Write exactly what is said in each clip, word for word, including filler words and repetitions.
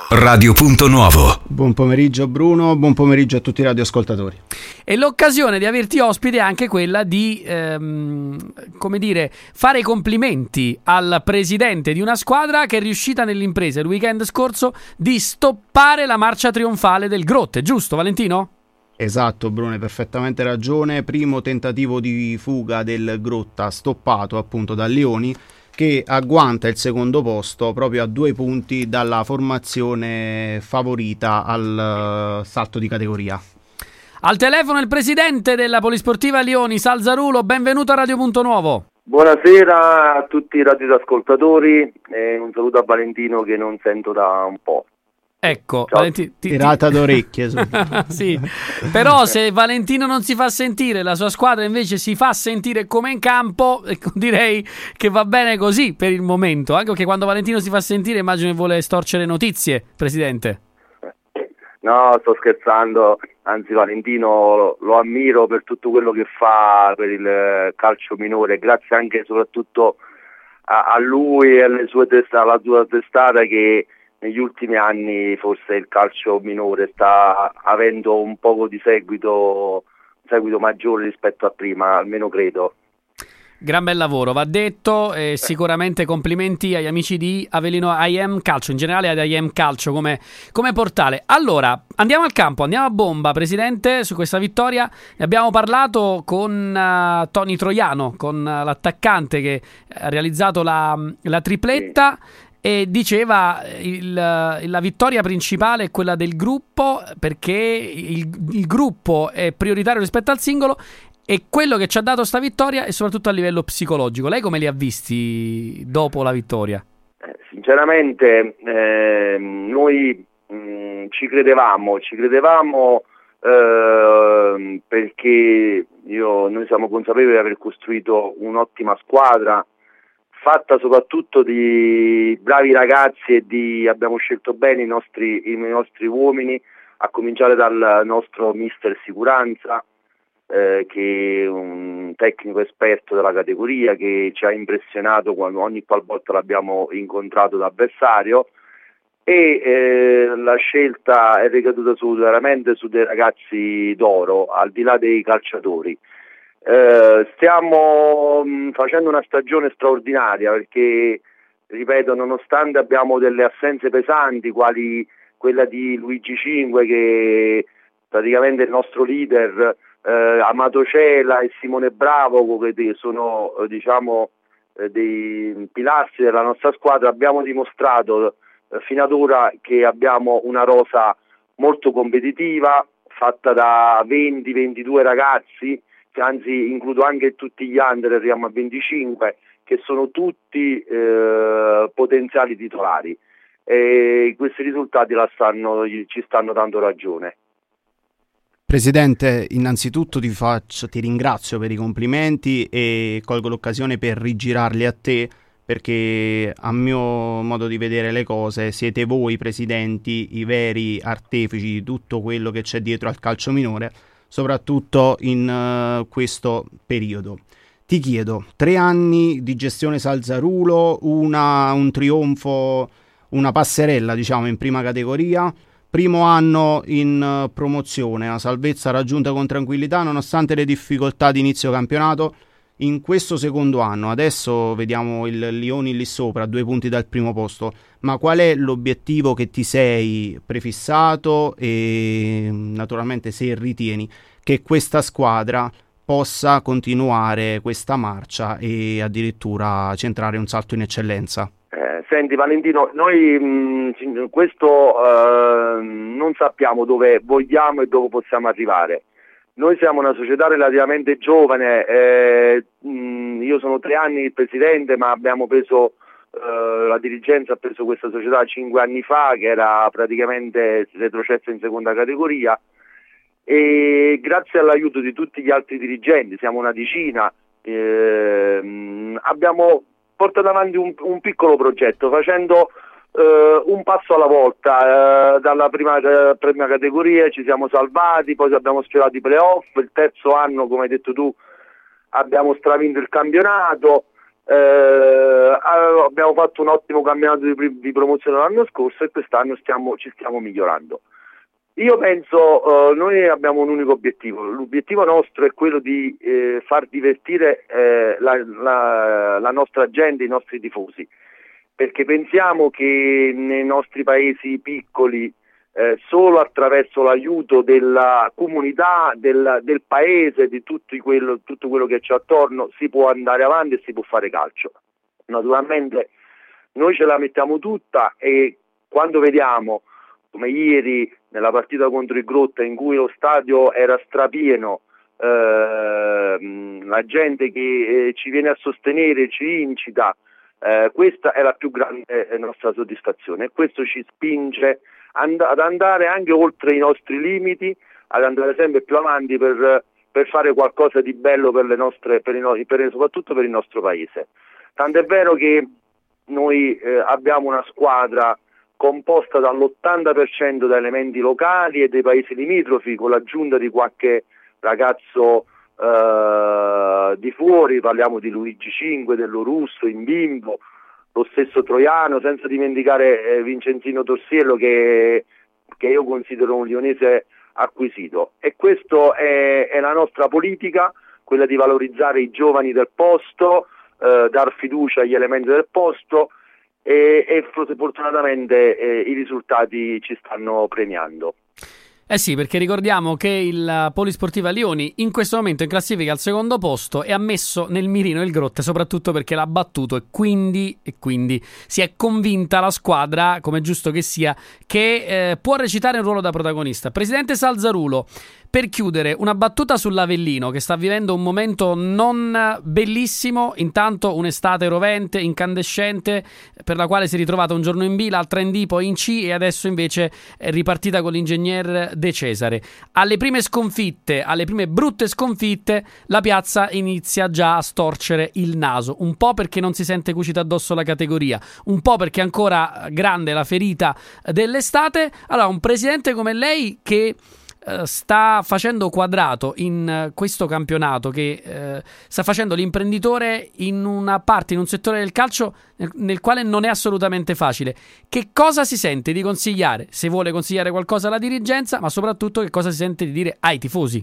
Radio Punto Nuovo. Buon pomeriggio Bruno, buon pomeriggio a tutti i radioascoltatori. E l'occasione di averti ospite è anche quella di, ehm, come dire, fare i complimenti al presidente di una squadra che è riuscita nell'impresa il weekend scorso di stoppare la marcia trionfale del Grotte, giusto Valentino? Esatto Bruno, hai perfettamente ragione. Primo tentativo di fuga del Grotta stoppato appunto da Lioni, che agguanta il secondo posto proprio a due punti dalla formazione favorita al uh, salto di categoria. Al telefono il presidente della Polisportiva Lioni, Salzarulo, benvenuto a Radio Punto Nuovo. Buonasera a tutti i radioascoltatori e un saluto a Valentino che non sento da un po'. Ecco, Valenti- ti, tirata d'orecchie. Sì, però se Valentino non si fa sentire, la sua squadra invece si fa sentire come in campo, direi che va bene così per il momento, anche perché quando Valentino si fa sentire immagino che vuole storcere notizie, presidente. No, sto scherzando, anzi Valentino lo, lo ammiro per tutto quello che fa per il calcio minore, grazie anche e soprattutto a, a lui e alle sue testa, alla sua testata che negli ultimi anni forse il calcio minore sta avendo un poco di seguito, seguito maggiore rispetto a prima, almeno credo. Gran bel lavoro, va detto, e sicuramente complimenti agli amici di Avellino I Am Calcio, in generale ad I Am Calcio come, come portale. Allora, andiamo al campo, andiamo a bomba, presidente, su questa vittoria. Ne abbiamo parlato con uh, Tony Troiano, con uh, l'attaccante che ha realizzato la, la tripletta. Sì. E diceva il, la vittoria principale è quella del gruppo, perché il, il gruppo è prioritario rispetto al singolo, e quello che ci ha dato sta vittoria è soprattutto a livello psicologico. Lei come li ha visti dopo la vittoria? Eh, sinceramente eh, noi mh, ci credevamo, ci credevamo eh, perché io, noi siamo consapevoli di aver costruito un'ottima squadra, fatta soprattutto di bravi ragazzi e di abbiamo scelto bene i nostri, i nostri uomini, a cominciare dal nostro mister Sicurezza, eh, che è un tecnico esperto della categoria che ci ha impressionato quando ogni qualvolta l'abbiamo incontrato d'avversario, e eh, la scelta è ricaduta su, veramente su dei ragazzi d'oro, al di là dei calciatori. Uh, stiamo mh, facendo una stagione straordinaria perché, ripeto, nonostante abbiamo delle assenze pesanti quali quella di Luigi Cinque, che praticamente è il nostro leader, uh, Amato Cela e Simone Bravo, che sono uh, diciamo uh, dei pilastri della nostra squadra, abbiamo dimostrato uh, fino ad ora che abbiamo una rosa molto competitiva, fatta da venti ventidue ragazzi, anzi includo anche tutti gli under, arriviamo a venticinque, che sono tutti eh, potenziali titolari, e questi risultati la stanno, ci stanno dando ragione. Presidente, innanzitutto ti faccio, ti ringrazio per i complimenti e colgo l'occasione per rigirarli a te, perché a mio modo di vedere le cose siete voi presidenti i veri artefici di tutto quello che c'è dietro al calcio minore, soprattutto in uh, questo periodo. Ti chiedo, tre anni di gestione Salzarulo, una, un trionfo, una passerella diciamo in prima categoria, primo anno in uh, promozione, una salvezza raggiunta con tranquillità nonostante le difficoltà di inizio campionato. In questo secondo anno, adesso vediamo il Lioni lì sopra, a due punti dal primo posto, ma qual è l'obiettivo che ti sei prefissato e naturalmente se ritieni che questa squadra possa continuare questa marcia e addirittura centrare un salto in eccellenza? Eh, senti Valentino, noi mh, questo eh, non sappiamo dove vogliamo e dove possiamo arrivare. Noi siamo una società relativamente giovane, eh, mh, io sono tre anni il presidente, ma abbiamo preso, eh, la dirigenza ha preso questa società cinque anni fa, che era praticamente retrocessa in seconda categoria, e grazie all'aiuto di tutti gli altri dirigenti, siamo una decina, eh, mh, abbiamo portato avanti un, un piccolo progetto, facendo Uh, un passo alla volta, uh, dalla prima, uh, prima categoria ci siamo salvati, poi abbiamo sfiorato i playoff, il terzo anno come hai detto tu abbiamo stravinto il campionato, Eh, abbiamo fatto un ottimo campionato di, di promozione l'anno scorso e quest'anno stiamo, ci stiamo migliorando. Io penso, eh, noi abbiamo un unico obiettivo, l'obiettivo nostro è quello di eh, far divertire eh, la, la, la nostra gente, i nostri tifosi, perché pensiamo che nei nostri paesi piccoli eh, solo attraverso l'aiuto della comunità, del, del paese, di tutto quello, tutto quello che c'è attorno si può andare avanti e si può fare calcio. Naturalmente noi ce la mettiamo tutta e quando vediamo come ieri nella partita contro il Grotta in cui lo stadio era strapieno, eh, la gente che eh, ci viene a sostenere, ci incita, eh, questa è la più grande eh, nostra soddisfazione e questo ci spinge and- ad andare anche oltre i nostri limiti, ad andare sempre più avanti per, per fare qualcosa di bello per le nostre, per i no- per, soprattutto per il nostro paese. Tant'è vero che noi eh, abbiamo una squadra composta dall'ottanta per cento da elementi locali e dei paesi limitrofi, con l'aggiunta di qualche ragazzo eh, di fuori, parliamo di Luigi Cinque, dello Russo, Imbimbo, lo stesso Troiano, senza dimenticare eh, Vincenzino Torsiello che, che io considero un lionese acquisito. E questa è, è la nostra politica, quella di valorizzare i giovani del posto, eh, dar fiducia agli elementi del posto, e, e fortunatamente eh, i risultati ci stanno premiando. Eh sì, perché ricordiamo che il Polisportiva Lioni in questo momento in classifica al secondo posto e ha messo nel mirino il Grotte soprattutto perché l'ha battuto e quindi, e quindi si è convinta la squadra, come è giusto che sia, che eh, può recitare un ruolo da protagonista. Presidente Salzarulo, per chiudere, una battuta sull'Avellino che sta vivendo un momento non bellissimo, intanto un'estate rovente, incandescente, per la quale si è ritrovata un giorno in B, l'altra in D, poi in C e adesso invece è ripartita con l'ingegner De Cesare. Alle prime sconfitte, alle prime brutte sconfitte, la piazza inizia già a storcere il naso, un po' perché non si sente cucita addosso la categoria, un po' perché è ancora grande la ferita dell'estate. Allora, un presidente come lei che sta facendo quadrato in questo campionato, che eh, sta facendo l'imprenditore in una parte, in un settore del calcio nel, nel quale non è assolutamente facile, che cosa si sente di consigliare, se vuole consigliare qualcosa alla dirigenza, ma soprattutto che cosa si sente di dire ai tifosi?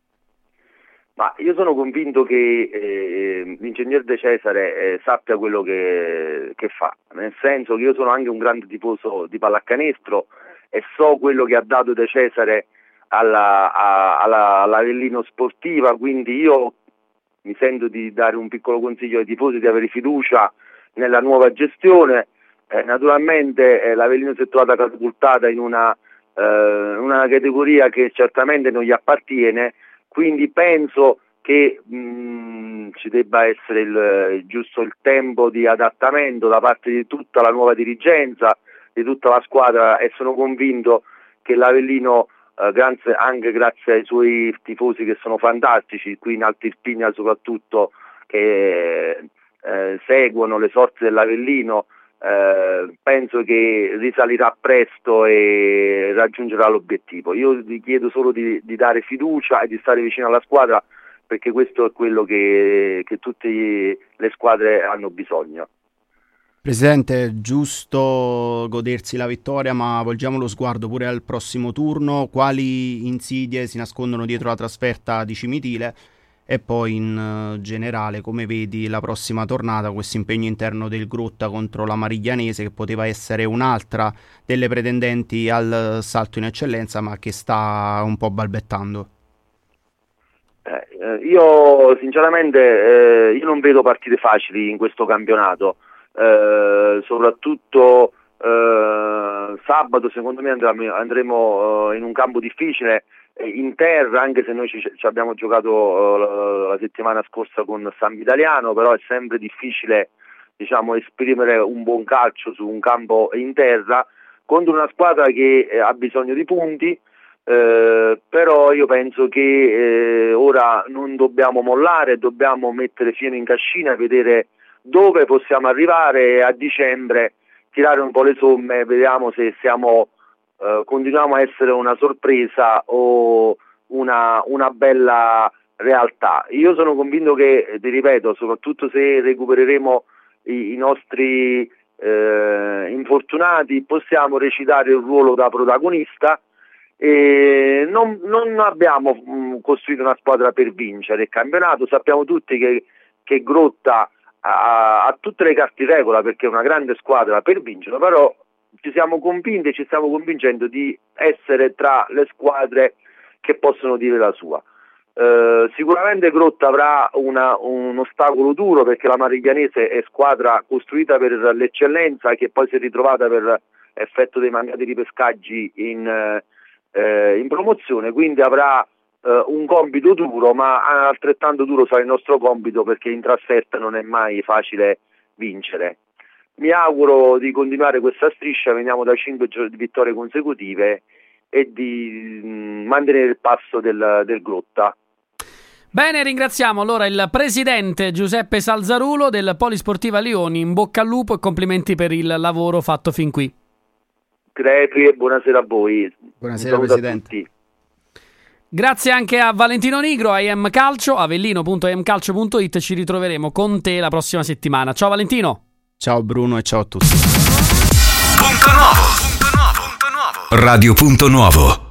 Ma io sono convinto che eh, l'ingegner De Cesare eh, sappia quello che, che fa, nel senso che io sono anche un grande tifoso di pallacanestro e so quello che ha dato De Cesare alla, a, alla, all'Avellino Sportiva, quindi io mi sento di dare un piccolo consiglio ai tifosi, di avere fiducia nella nuova gestione. Eh, naturalmente eh, l'Avellino si è trovata catapultata in una, eh, una categoria che certamente non gli appartiene, quindi penso che mh, ci debba essere il, il giusto il tempo di adattamento da parte di tutta la nuova dirigenza, di tutta la squadra, e sono convinto che l'Avellino Uh, grazie, anche grazie ai suoi tifosi che sono fantastici, qui in Alto Irpinia soprattutto, che eh, seguono le sorti dell'Avellino, eh, penso che risalirà presto e raggiungerà l'obiettivo. Io vi chiedo solo di, di dare fiducia e di stare vicino alla squadra, perché questo è quello che, che tutte le squadre hanno bisogno. Presidente, giusto godersi la vittoria, ma volgiamo lo sguardo pure al prossimo turno. Quali insidie si nascondono dietro la trasferta di Cimitile? E poi in uh, generale, come vedi la prossima tornata, questo impegno interno del Grotta contro la Mariglianese, che poteva essere un'altra delle pretendenti al salto in eccellenza, ma che sta un po' balbettando? Eh, io sinceramente eh, io non vedo partite facili in questo campionato. Eh, soprattutto eh, sabato secondo me andremo, andremo eh, in un campo difficile eh, in terra, anche se noi ci, ci abbiamo giocato eh, la, la settimana scorsa con San Vitaliano, però è sempre difficile, diciamo, esprimere un buon calcio su un campo in terra contro una squadra che eh, ha bisogno di punti. Eh, però io penso che eh, ora non dobbiamo mollare, dobbiamo mettere fieno in cascina e vedere dove possiamo arrivare a dicembre, tirare un po' le somme, vediamo se siamo, eh, continuiamo a essere una sorpresa o una, una bella realtà. Io sono convinto che, ti ripeto, soprattutto se recupereremo i, i nostri eh, infortunati, possiamo recitare il ruolo da protagonista. E non, non abbiamo mh, costruito una squadra per vincere il campionato, sappiamo tutti che, che Grotta ha, ha tutte le carte in regola perché è una grande squadra per vincere, però ci siamo convinti e ci stiamo convincendo di essere tra le squadre che possono dire la sua. Eh, sicuramente Grotta avrà una, un ostacolo duro perché la Mariglianese è squadra costruita per l'eccellenza che poi si è ritrovata per effetto dei mancati ripescaggi in eh, Eh, in promozione, quindi avrà eh, un compito duro, ma altrettanto duro sarà il nostro compito perché in trasferta non è mai facile vincere. Mi auguro di continuare questa striscia, veniamo da cinque vittorie consecutive e di mh, mantenere il passo del, del Grotta. Bene, ringraziamo allora il presidente Giuseppe Salzarulo del Polisportiva Lioni, in bocca al lupo e complimenti per il lavoro fatto fin qui. Crepi e buonasera a voi. Buonasera Presidente. Grazie anche a Valentino Nigro, a I M Calcio, avellino punto i m calcio punto it. Ci ritroveremo con te la prossima settimana. Ciao Valentino. Ciao Bruno e ciao a tutti. Punto nuovo. Punto nuovo. Punto nuovo. Radio Punto Nuovo.